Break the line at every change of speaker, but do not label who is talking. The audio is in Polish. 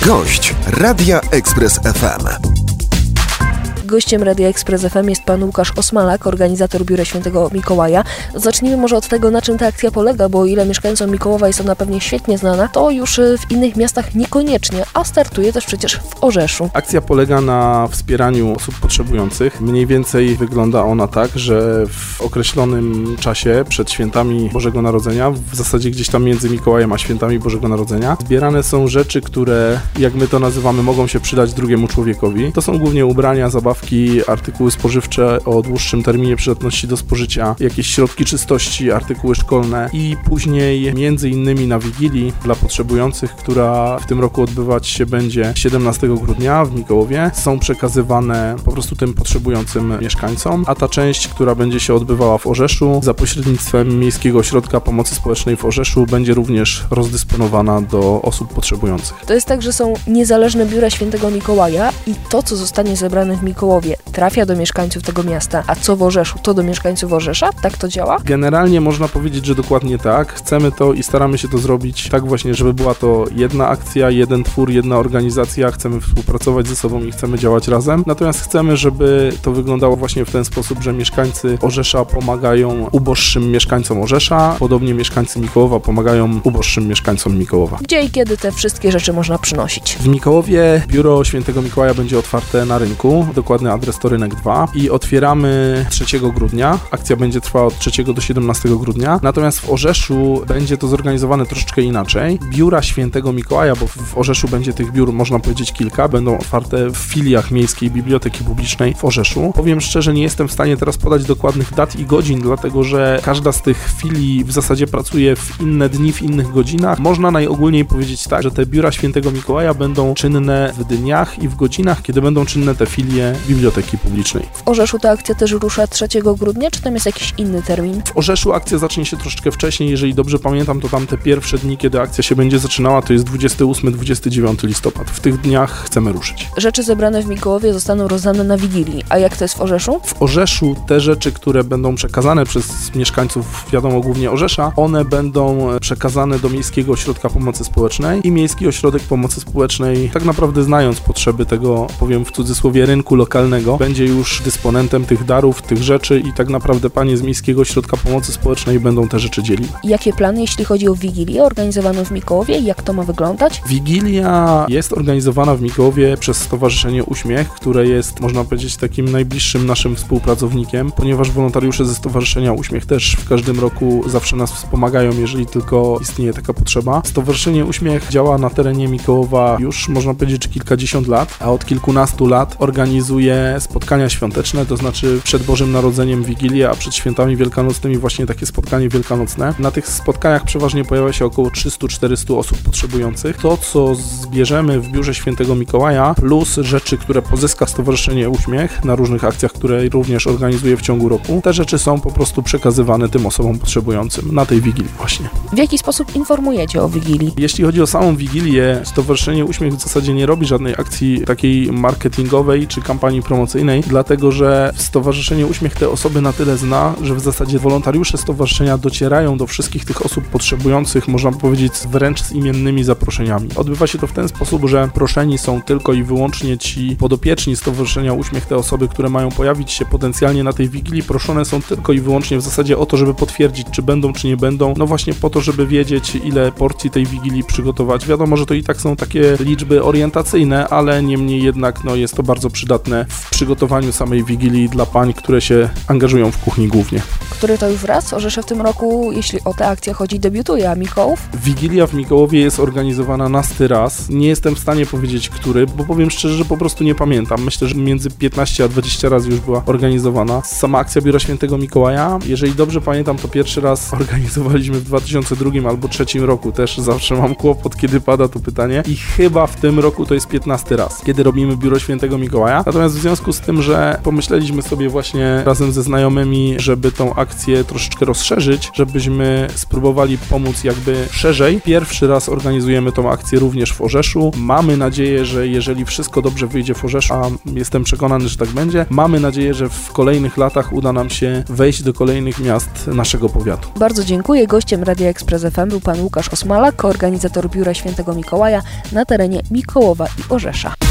Gość Radia Express FM.
Gościem Radia Express FM jest pan Łukasz Osmalak, organizator Biura Świętego Mikołaja. Zacznijmy może od tego, na czym ta akcja polega, bo o ile mieszkańcom Mikołowa jest ona pewnie świetnie znana, to już w innych miastach niekoniecznie, a startuje też przecież w Orzeszu.
Akcja polega na wspieraniu osób potrzebujących. Mniej więcej wygląda ona tak, że w określonym czasie przed świętami Bożego Narodzenia, w zasadzie gdzieś tam między Mikołajem a świętami Bożego Narodzenia, zbierane są rzeczy, które, jak my to nazywamy, mogą się przydać drugiemu człowiekowi. To są głównie ubrania, zabawki, artykuły spożywcze o dłuższym terminie przydatności do spożycia, jakieś środki czystości, artykuły szkolne i później między innymi na Wigilii dla potrzebujących, która w tym roku odbywać się będzie 17 grudnia w Mikołowie, są przekazywane po prostu tym potrzebującym mieszkańcom, a ta część, która będzie się odbywała w Orzeszu za pośrednictwem Miejskiego Ośrodka Pomocy Społecznej w Orzeszu, będzie również rozdysponowana do osób potrzebujących.
To jest tak, że są niezależne biura Świętego Mikołaja i to, co zostanie zebrane w Mikołowie, trafia do mieszkańców tego miasta, a co w Orzeszu, to do mieszkańców Orzesza? Tak to działa?
Generalnie można powiedzieć, że dokładnie tak. Chcemy to i staramy się to zrobić tak właśnie, żeby była to jedna akcja, jeden twór, jedna organizacja. Chcemy współpracować ze sobą i chcemy działać razem. Natomiast chcemy, żeby to wyglądało właśnie w ten sposób, że mieszkańcy Orzesza pomagają uboższym mieszkańcom Orzesza, podobnie mieszkańcy Mikołowa pomagają uboższym mieszkańcom Mikołowa.
Gdzie i kiedy te wszystkie rzeczy można przynosić?
W Mikołowie biuro Świętego Mikołaja będzie otwarte na rynku, dokładny adres to Rynek 2 i otwieramy 3 grudnia. Akcja będzie trwała od 3 do 17 grudnia, natomiast w Orzeszu będzie to zorganizowane troszeczkę inaczej. Biura Świętego Mikołaja, bo w Orzeszu będzie tych biur, można powiedzieć, kilka, będą otwarte w filiach Miejskiej Biblioteki Publicznej w Orzeszu. Powiem szczerze, nie jestem w stanie teraz podać dokładnych dat i godzin, dlatego że każda z tych filii w zasadzie pracuje w inne dni, w innych godzinach. Można najogólniej powiedzieć tak, że te biura Świętego Mikołaja będą czynne w dniach i w godzinach, kiedy będą czynne te filie Biblioteki Publicznej.
W Orzeszu ta akcja też rusza 3 grudnia, czy tam jest jakiś inny termin?
W Orzeszu akcja zacznie się troszeczkę wcześniej, jeżeli dobrze pamiętam, to tam te pierwsze dni, kiedy akcja się będzie zaczynała, to jest 28-29 listopad. W tych dniach chcemy ruszyć.
Rzeczy zebrane w Mikołowie zostaną rozdane na Wigilii, a jak to jest w Orzeszu?
W Orzeszu te rzeczy, które będą przekazane przez mieszkańców, wiadomo, głównie Orzesza, one będą przekazane do Miejskiego Ośrodka Pomocy Społecznej i Miejski Ośrodek Pomocy Społecznej, tak naprawdę znając potrzeby tego, powiem w cudzysłowie, rynku lokalnego, będzie już dysponentem tych darów, tych rzeczy i tak naprawdę panie z Miejskiego Ośrodka Pomocy Społecznej będą te rzeczy dzieliły.
Jakie plany, jeśli chodzi o Wigilię organizowaną w Mikołowie? Jak to ma wyglądać?
Wigilia jest organizowana w Mikołowie przez Stowarzyszenie Uśmiech, które jest, można powiedzieć, takim najbliższym naszym współpracownikiem, ponieważ wolontariusze ze Stowarzyszenia Uśmiech też w każdym roku zawsze nas wspomagają, jeżeli tylko istnieje taka potrzeba. Stowarzyszenie Uśmiech działa na terenie Mikołowa już, można powiedzieć, kilkadziesiąt lat, a od kilkunastu lat organizuje spotkania świąteczne, to znaczy przed Bożym Narodzeniem Wigilię, a przed świętami wielkanocnymi właśnie takie spotkanie wielkanocne. Na tych spotkaniach przeważnie pojawia się około 300-400 osób potrzebujących. To, co zbierzemy w Biurze Świętego Mikołaja, plus rzeczy, które pozyska Stowarzyszenie Uśmiech na różnych akcjach, które również organizuje w ciągu roku, te rzeczy są po prostu przekazywane tym osobom potrzebującym na tej Wigilii właśnie.
W jaki sposób informujecie o Wigilii?
Jeśli chodzi o samą Wigilię, Stowarzyszenie Uśmiech w zasadzie nie robi żadnej akcji takiej marketingowej czy kampanii promocyjnej, dlatego że Stowarzyszenie Uśmiech te osoby na tyle zna, że w zasadzie wolontariusze stowarzyszenia docierają do wszystkich tych osób potrzebujących, można powiedzieć, wręcz z imiennymi zaproszeniami. Odbywa się to w ten sposób, że proszeni są tylko i wyłącznie ci podopieczni Stowarzyszenia Uśmiech, te osoby, które mają pojawić się potencjalnie na tej Wigilii, proszone są tylko i wyłącznie w zasadzie o to, żeby potwierdzić, czy będą, czy nie będą, no właśnie po to, żeby wiedzieć, ile porcji tej Wigilii przygotować. Wiadomo, że to i tak są takie liczby orientacyjne, ale niemniej jednak jest to bardzo przydatne w przygotowaniu samej Wigilii dla pań, które się angażują w kuchni głównie.
Który to już raz? Orzesze w tym roku, jeśli o tę akcję chodzi, debiutuje, a Mikołów?
Wigilia w Mikołowie jest organizowana nasty raz. Nie jestem w stanie powiedzieć, który, bo powiem szczerze, że po prostu nie pamiętam. Myślę, że między 15 a 20 razy już była organizowana. Sama akcja Biura Świętego Mikołaja, jeżeli dobrze pamiętam, to pierwszy raz organizowaliśmy w 2002 albo 2003 roku. Też zawsze mam kłopot, kiedy pada to pytanie. I chyba w tym roku to jest 15 raz, kiedy robimy Biuro Świętego Mikołaja. Natomiast w związku z tym, że pomyśleliśmy sobie właśnie razem ze znajomymi, żeby tą akcję troszeczkę rozszerzyć, żebyśmy spróbowali pomóc jakby szerzej. Pierwszy raz organizujemy tą akcję również w Orzeszu. Mamy nadzieję, że jeżeli wszystko dobrze wyjdzie w Orzeszu, a jestem przekonany, że tak będzie, mamy nadzieję, że w kolejnych latach uda nam się wejść do kolejnych miast naszego powiatu.
Bardzo dziękuję. Gościem Radia Ekspres FM był pan Łukasz Osmalak, organizator Biura Świętego Mikołaja na terenie Mikołowa i Orzesza.